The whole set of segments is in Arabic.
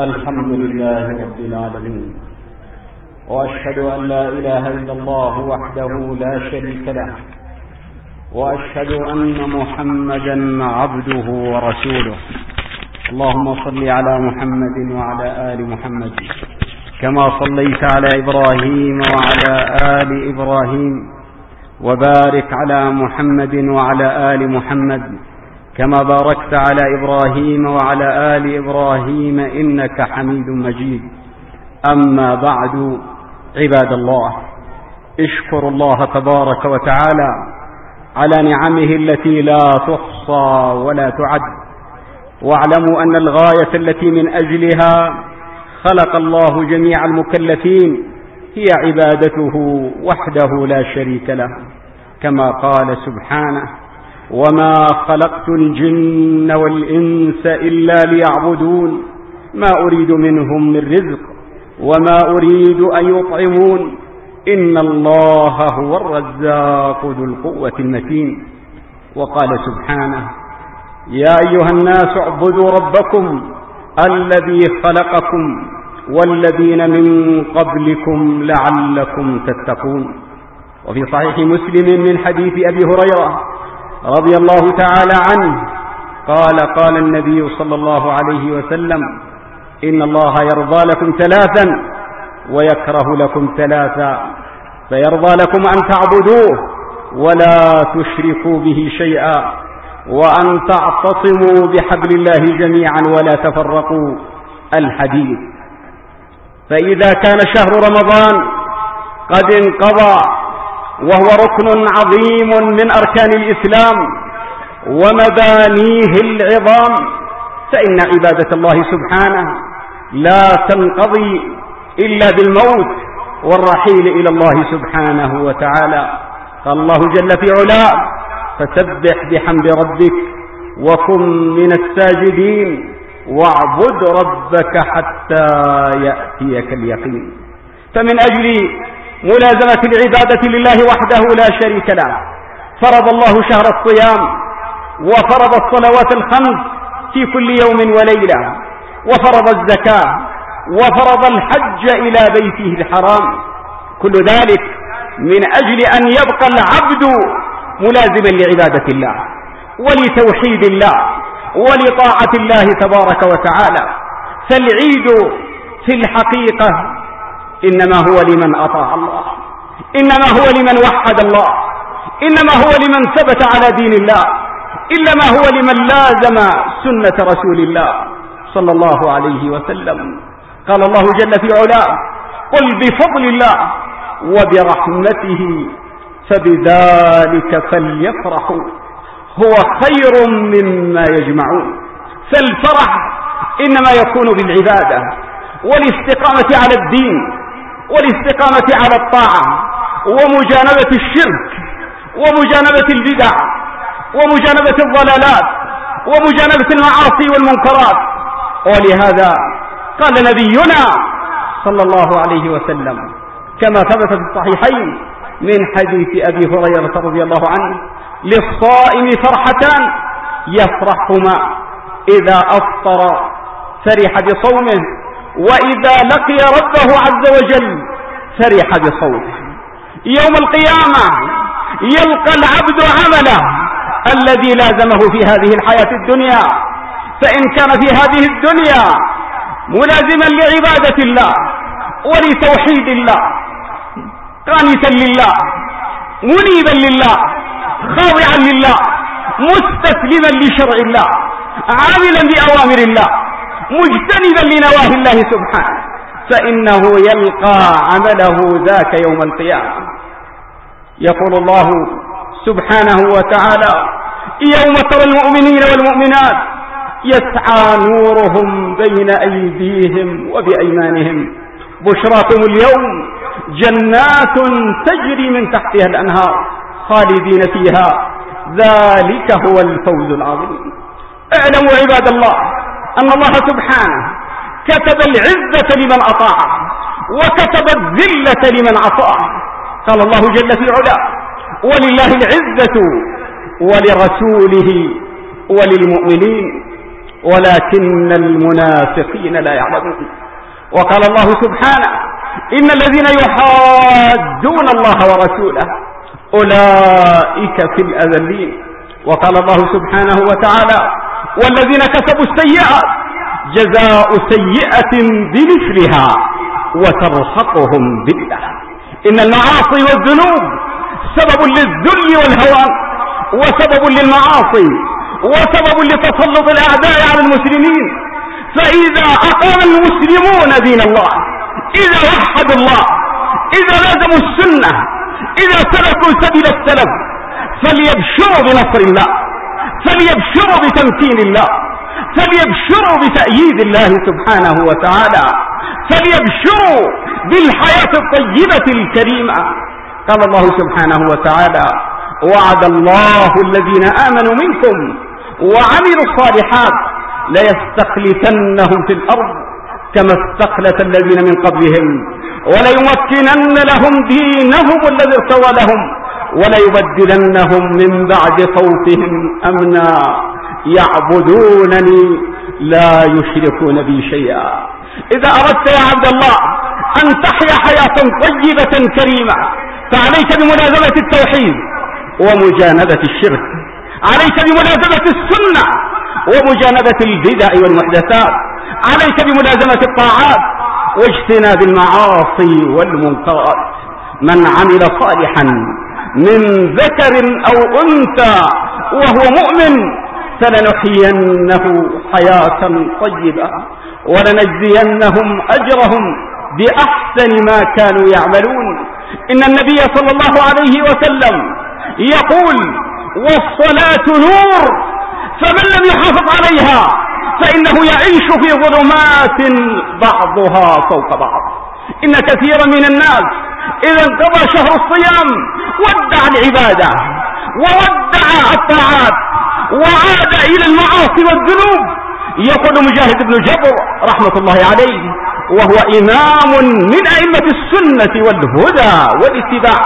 الحمد لله رب العالمين، وأشهد أن لا إله إلا الله وحده لا شريك له، وأشهد أن محمدا عبده ورسوله. اللهم صل على محمد وعلى آل محمد كما صليت على إبراهيم وعلى آل إبراهيم، وبارك على محمد وعلى آل محمد كما باركت على إبراهيم وعلى آل إبراهيم إنك حميد مجيد. أما بعد، عباد الله، اشكروا الله تبارك وتعالى على نعمه التي لا تحصى ولا تعد، واعلموا أن الغاية التي من أجلها خلق الله جميع المكلفين هي عبادته وحده لا شريك له، كما قال سبحانه: وما خلقت الجن والإنس إلا ليعبدون ما أريد منهم من رزق وما أريد أن يطعمون إن الله هو الرزاق ذو القوة المتين. وقال سبحانه: يا أيها الناس اعبدوا ربكم الذي خلقكم والذين من قبلكم لعلكم تتقون. وفي صحيح مسلم من حديث أبي هريرة رضي الله تعالى عنه قال النبي صلى الله عليه وسلم: إن الله يرضى لكم ثلاثا ويكره لكم ثلاثا، فيرضى لكم أن تعبدوه ولا تشركوا به شيئا، وأن تعتصموا بحبل الله جميعا ولا تفرقوا. الحديث. فإذا كان شهر رمضان قد انقضى وهو ركن عظيم من أركان الإسلام ومبانيه العظام، فإن عبادة الله سبحانه لا تنقضي إلا بالموت والرحيل إلى الله سبحانه وتعالى. قال الله جل في علاه: فسبح بحمد ربك وكن من الساجدين واعبد ربك حتى يأتيك اليقين. فمن أجل ملازمة العبادة لله وحده لا شريك له فرض الله شهر الصيام، وفرض الصلوات الخمس في كل يوم وليلة، وفرض الزكاة، وفرض الحج إلى بيته الحرام. كل ذلك من أجل أن يبقى العبد ملازما لعبادة الله ولتوحيد الله ولطاعة الله تبارك وتعالى. فالعيد في الحقيقة إنما هو لمن أطاع الله، إنما هو لمن وحد الله، إنما هو لمن ثبت على دين الله، إنما هو لمن لازم سنة رسول الله صلى الله عليه وسلم. قال الله جل في علاه: قل بفضل الله وبرحمته فبذلك فليفرحوا هو خير مما يجمعون. فالفرح إنما يكون بالعبادة والاستقامة على الدين والاستقامة على الطاعة ومجانبة الشرك ومجانبة البدع ومجانبة الضلالات ومجانبة المعاصي والمنكرات. ولهذا قال نبينا صلى الله عليه وسلم كما ثبت في الصحيحين من حديث أبي هريرة رضي الله عنه: للصائم فرحتان يفرحهما: إذا أفطر فرح بصومه، وإذا لقي ربه عز وجل فرح بصومه. يوم القيامة يلقى العبد عمله الذي لازمه في هذه الحياة الدنيا، فإن كان في هذه الدنيا ملازما لعبادة الله ولتوحيد الله، قانتا لله، منيبا لله، خاضعا لله، مستسلما لشرع الله، عاملا بأوامر الله، مجتنبا لنواهي الله سبحانه، فإنه يلقى عمله ذاك يوم القيامة. يقول الله سبحانه وتعالى: يوم ترى المؤمنين والمؤمنات يسعى نورهم بين أيديهم وبأيمانهم بشراكم اليوم جنات تجري من تحتها الأنهار خالدين فيها ذلك هو الفوز العظيم. اعلموا عباد الله أن الله سبحانه كتب العزة لمن أطاعه وكتب الذلة لمن عصاه. قال الله جل في علاه: ولله العزة ولرسوله وللمؤمنين. ولكن المنافقين لا يعلمون. وقال الله سبحانه: إن الذين يحادون الله ورسوله أولئك في الأذلين. وقال الله سبحانه وتعالى: والذين كسبوا السيئات جزاء سيئة بمثلها وترهقهم ذلة. إن المعاصي والذنوب سبب للذل والهوان، وسبب للمعاصي، وسبب لتسلط الأعداء على المسلمين. فإذا أقام المسلمون دين الله، إذا وحدوا الله، إذا لازموا السنة، إذا سلكوا سبيل السلف، فليبشروا بنصر الله، فليبشروا بتمكين الله، فليبشروا بتأييد الله سبحانه وتعالى، فليبشروا بالحياة الطيبة الكريمة. قال الله سبحانه وتعالى: وعد الله الذين آمنوا منكم وعملوا الصالحات ليستخلفنهم في الأرض كما استخلف الذين من قبلهم وليمكنن لهم دينهم الذي ارتضى لهم وليبدلنهم من بعد خوفهم أمنا يعبدونني لا يشركون بي شيئا. إذا أردت يا عبد الله أن تحيا حياة طيبة كريمة فعليك بملازمة التوحيد ومجانبة الشرك، عليك بملازمة السنة ومجانبة البدع والمحدثات، عليك بملازمة الطاعات واجتناب المعاصي والمنكرات. من عمل صالحا من ذكر أو أنثى وهو مؤمن فلنحيينه حياة طيبة ولنجزينهم أجرهم بأحسن ما كانوا يعملون. إن النبي صلى الله عليه وسلم يقول: والصلاة نور، فمن لم يحافظ عليها فإنه يعيش في ظلمات بعضها فوق بعض. إن كثيرا من الناس إذا انقضى شهر الصيام ودع العبادة وودع الطاعات وعاد إلى المعاصي والذنوب. يقول مجاهد بن جبر رحمة الله عليه وهو إمام من أئمة السنة والهدى والاتباع: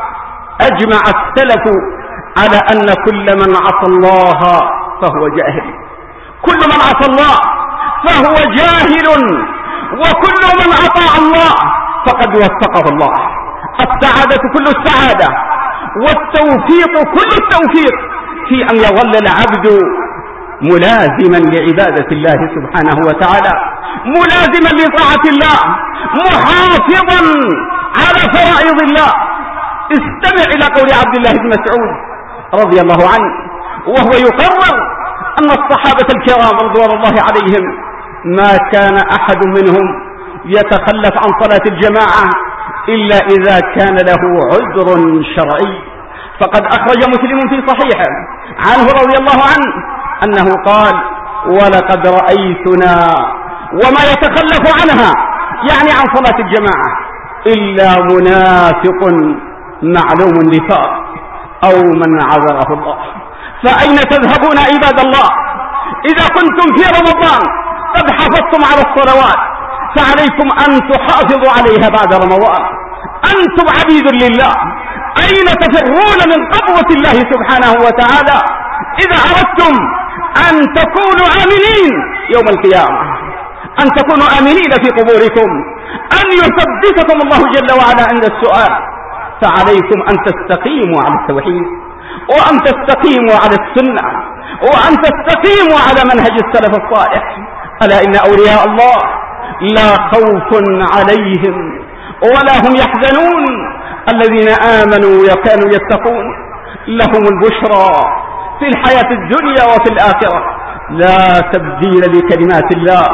أجمع السلف على أن كل من عصى الله فهو جاهل، كل من عصى الله فهو جاهل، وكل من أطاع الله فقد وفقه الله. السعادة كل السعادة والتوفيق كل التوفيق في أن يظل العبد ملازما لعبادة الله سبحانه وتعالى، ملازما لطاعة الله، محافظا على فرائض الله. استمع إلى قول عبد الله بن مسعود رضي الله عنه وهو يقرر أن الصحابة الكرام رضوان الله عليهم ما كان أحد منهم يتخلف عن صلاة الجماعة إلا إذا كان له عذر شرعي. فقد أخرج مسلم في صحيحه عنه رضي الله عنه أنه قال: ولقد رأيتنا وما يتخلف عنها، يعني عن صلاة الجماعة، إلا منافق معلوم النفاق أو من عذره الله. فأين تذهبون عباد الله؟ إذا كنتم في رمضان قد حافظتم على الصلوات فعليكم أن تحافظوا عليها بعد رمضان. أنتم عبيد لله، أين تفرون من قبضة الله سبحانه وتعالى؟ إذا أردتم أن تكونوا آمنين يوم القيامة، أن تكونوا آمنين في قبوركم، أن يثبتكم الله جل وعلا عند السؤال، فعليكم أن تستقيموا على التوحيد، وأن تستقيموا على السنة، وأن تستقيموا على منهج السلف الصالح. ألا إن أولياء الله لا خوف عليهم ولا هم يحزنون، الذين آمنوا وكانوا يتقون لهم البشرى في الحياة الدنيا وفي الآخرة، لا تبديل لكلمات الله،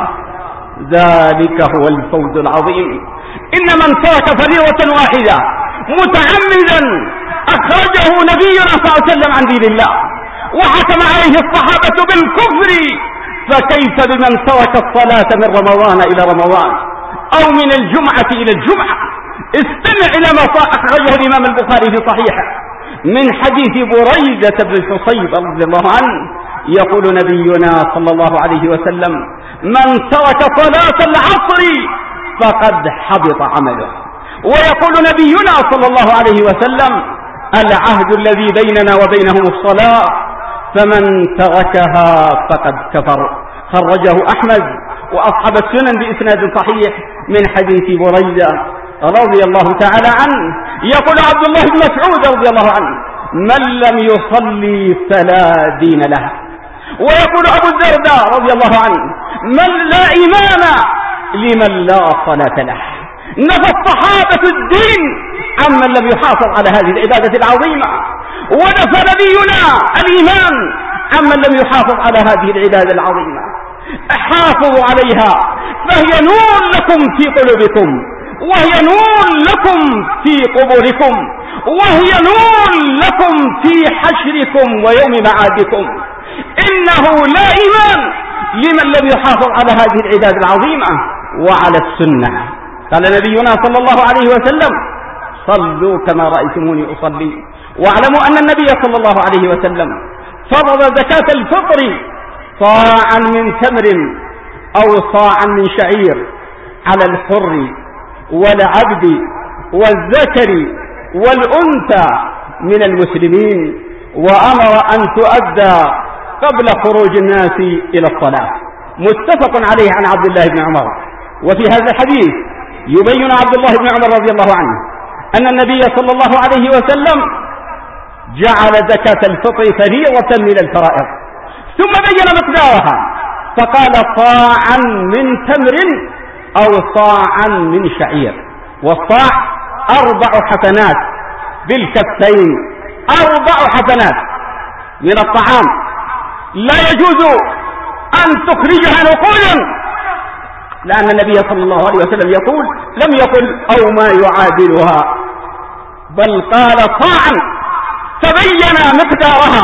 ذلك هو الفوز العظيم. إن من ترك فريضة واحدة متعمدا أخرجه نبينا صلى الله عليه وسلم عن دين الله وحكم عليه الصحابة بالكفر، فكيف بمن ترك الصلاة من رمضان إلى رمضان أو من الجمعة إلى الجمعة؟ استمع إلى ما أخرجه الإمام البخاري في صحيحه من حديث بريدة بن الحصيب رضي الله عنه، يقول نبينا صلى الله عليه وسلم: من ترك صلاة العصر فقد حبط عمله. ويقول نبينا صلى الله عليه وسلم: العهد الذي بيننا وبينهم الصلاة، فمن تركها فقد كفر. خرجه أحمد وأصحاب السنن بإسناد صحيح من حديث بريدة رضي الله تعالى عنه. يقول عبد الله بن مسعود رضي الله عنه: من لم يصلي فلا دين له. ويقول أبو الدرداء رضي الله عنه: من لا إيمان لمن لا صلاة له. نفى الصحابة الدين عمن لم يحافظ على هذه العبادة العظيمة، ونفى نبينا الإيمان عمن لم يحافظ على هذه العبادة العظيمة. حافظوا عليها فهي نور لكم في قلوبكم، وهي نور لكم في قبوركم، وهي نور لكم في حشركم ويوم معادكم. إنه لا إيمان لمن لم يحافظ على هذه العبادة العظيمة وعلى السنة. قال نبينا صلى الله عليه وسلم: صلوا كما رأيتموني أصلي. واعلموا أن النبي صلى الله عليه وسلم فرض زكاة الفطر صاعا من تمر أو صاعا من شعير على الحر والعبد والذكر والأنثى من المسلمين، وأمر أن تؤدى قبل خروج الناس إلى الصلاة. متفق عليه عن عبد الله بن عمر. وفي هذا الحديث يبين عبد الله بن عمر رضي الله عنه أن النبي صلى الله عليه وسلم جعل زكاة الفطر فريضة من الفرائض، ثم بين مقدارها فقال: صاعا من تمر أو صاعا من شعير. والصاع 4 حسنات بالكفين، 4 حسنات من الطعام، لا يجوز أن تخرجها نقودا، لأن النبي صلى الله عليه وسلم يقول: لم يقل أو ما يعادلها، بل قال صاعا، فبين مقدارها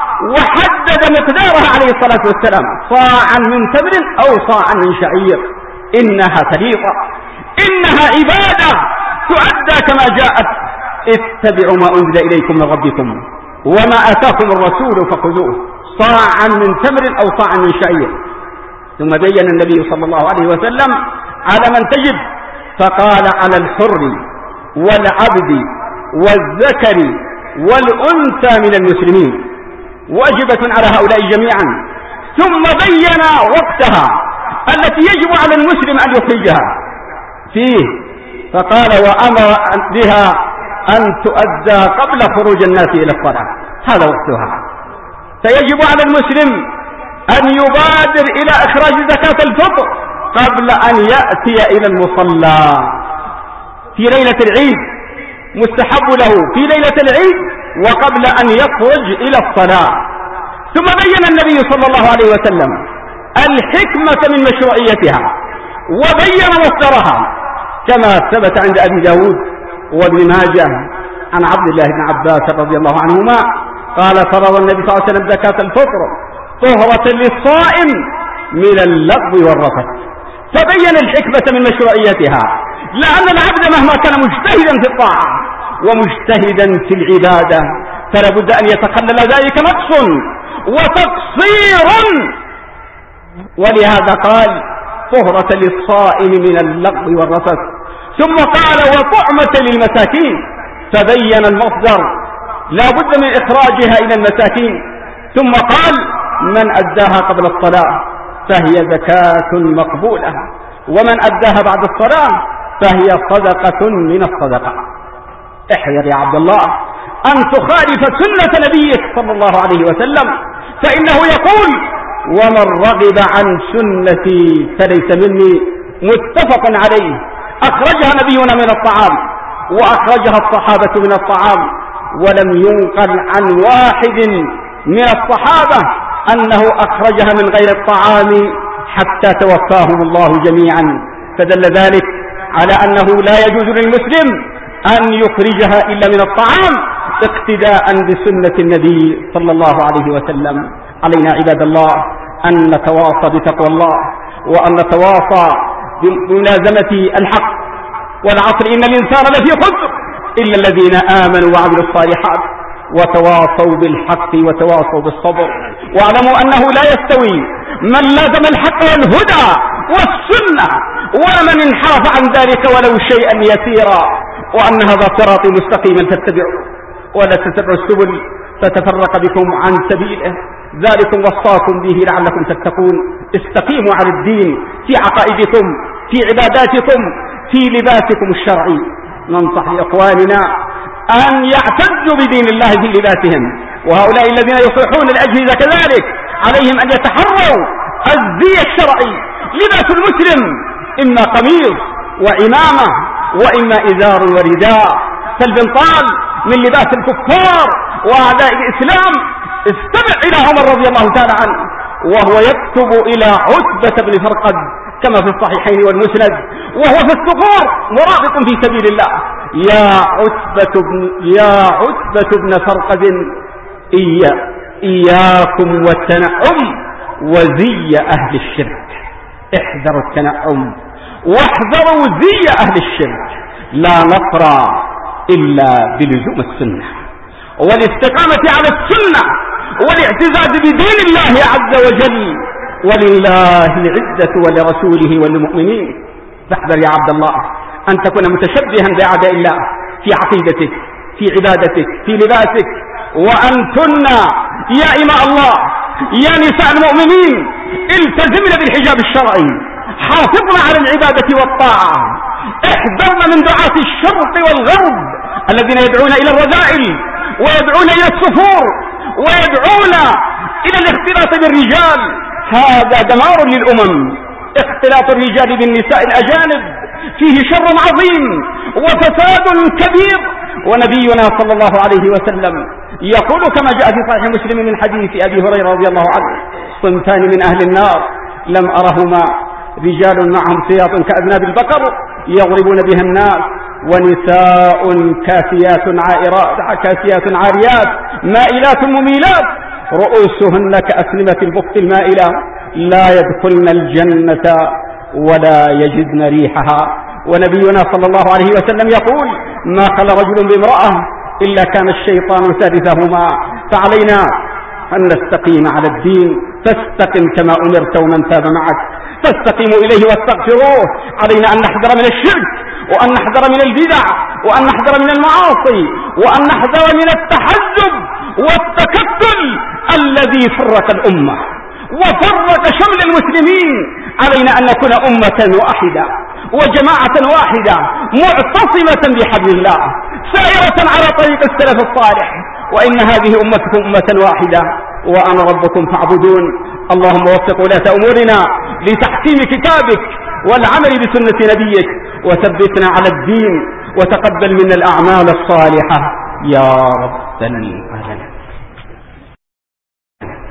وحدد مقدارها عليه الصلاة والسلام: صاعا من تمر أو صاعا من شعير. إنها فريضة، إنها عبادة تؤدى كما جاءت. اتبعوا ما أنزل إليكم من ربكم وما آتاكم الرسول فخذوه، صاعا من تمر أو صاعا من شعير. ثم بين النبي صلى الله عليه وسلم على من تجب، فقال: على الحر والعبد والذكر والأنثى من المسلمين، واجبة على هؤلاء جميعا. ثم بين وقتها التي يجب على المسلم أن يخرجها فيه، فقال: وأمر بها أن تؤدى قبل خروج الناس إلى الصلاة. هذا وقتها. فيجب على المسلم أن يبادر إلى إخراج زكاة الفطر قبل أن يأتي إلى المصلى في ليلة العيد، مستحب له في ليلة العيد وقبل أن يخرج إلى الصلاة. ثم بين النبي صلى الله عليه وسلم الحكمة من مشروعيتها وبين مصدرها، كما ثبت عند أبي داود وابن ماجه عن عبد الله بن عباس رضي الله عنهما قال: فرض النبي صلى الله عليه وسلم زكاة الفطر طهرة للصائم من اللغو والرفث. فبين الحكمة من مشروعيتها، لأن العبد مهما كان مجتهدا في الطاعة ومجتهدا في العبادة فلا بد أن يتخلل ذلك نقص وتقصير، ولهذا قال: طهرة للصائم من اللغو والرفث. ثم قال: وطعمة للمساكين. فبين المصدر لا بد من إخراجها إلى المساكين. ثم قال: من أداها قبل الصلاة فهي زكاة مقبولة، ومن أداها بعد الصلاة فهي صدقة من الصدقة. احذر يا عبد الله أن تخالف سنة نبيك صلى الله عليه وسلم، فإنه يقول: ومن رغب عن سنتي فليس مني. متفق عليه. أخرجها نبينا من الطعام وأخرجها الصحابة من الطعام، ولم ينقل عن واحد من الصحابة أنه أخرجها من غير الطعام حتى توفاهم الله جميعا. فدل ذلك على أنه لا يجوز للمسلم أن يخرجها إلا من الطعام اقتداء بسنة النبي صلى الله عليه وسلم. علينا عباد الله أن نتواصى بتقوى الله، وأن نتواصى بملازمة الحق. والعصر إن الإنسان لفي خسر إلا الذين آمنوا وعملوا الصالحات وتواصوا بالحق وتواصوا بالصبر. واعلموا أنه لا يستوي من لازم الحق والهدى والسنة ومن انحرف عن ذلك ولو شيئا يسيرا، وأن هذا صراطي مستقيما فاتبعوا ولا تتبعوا السبل فتفرق بكم عن سبيله، ذلكم وصاكم به لعلكم تتقون. استقيموا على الدين في عقائدكم، في عباداتكم، في لباسكم الشرعي. ننصح إخواننا أن يعتزوا بدين الله في لباسهم، وهؤلاء الذين يصلحون الأجهزة كذلك عليهم أن يتحروا الزي الشرعي. لباس المسلم إما قميص وعمامة وإما إزار ورداء، فالبنطال من لباس الكفار وأعداء الإسلام. استمع إلى عمر رضي الله تعالى عنه وهو يكتب إلى عتبة بن فرقد كما في الصحيحين والمسند وهو في الثغور مرابط في سبيل الله: يا عتبة بن فرقد إياكم والتنعم وزي أهل الشرك. احذروا التنعم واحذروا زي أهل الشرك. لا نصر إلا بلزوم السنة والاستقامة على السنة والاعتزاز بدين الله عز وجل. ولله العزة ولرسوله وللمؤمنين. فاحذر يا عبد الله أن تكون متشبها بأعداء الله في عقيدتك، في عبادتك، في لباسك. وأنتن يا إماء الله يا نساء المؤمنين التزمن بالحجاب الشرعي، حافظنا على العبادة والطاعة، احذرنا من دعاة الشرق والغرب الذين يدعون إلى الرذائل ويدعون إلى السفور ويدعون إلى الاختلاط بالرجال. هذا دمار للأمم. اختلاط الرجال بالنساء الأجانب فيه شر عظيم وفساد كبير. ونبينا صلى الله عليه وسلم يقول كما جاء في صحيح مسلم من حديث أبي هريرة رضي الله عنه: صنفان من أهل النار لم أرهما، رجال معهم سياط كأذناب البقر يضربون بها الناس، ونساء كاسيات عاريات مائلات مميلات رؤوسهن كأسنمة البخت المائلة لا يدخلن الجنة ولا يجدن ريحها. ونبينا صلى الله عليه وسلم يقول: ما خلى رجل بامرأة إلا كان الشيطان ثالثهما. فعلينا أن نستقيم على الدين. فاستقم كما أمرت ومن تاب معك، فاستقيموا إليه واستغفروه. علينا أن نحذر من الشرك، وأن نحذر من البدع، وأن نحذر من المعاصي، وأن نحذر من التحزب والتكتل الذي فرق الأمة وفرق شمل المسلمين. علينا أن نكون أمة واحدة وجماعة واحدة معتصمة بحبل الله سائرة على طريق السلف الصالح. وإن هذه أمتكم أمة واحدة وأنا ربكم فاعبدون. اللهم وفق ولاة أمورنا لتحكيم كتابك والعمل بسنة نبيك، وثبتنا على الدين، وتقبل منا الأعمال الصالحة يا رب العالمين.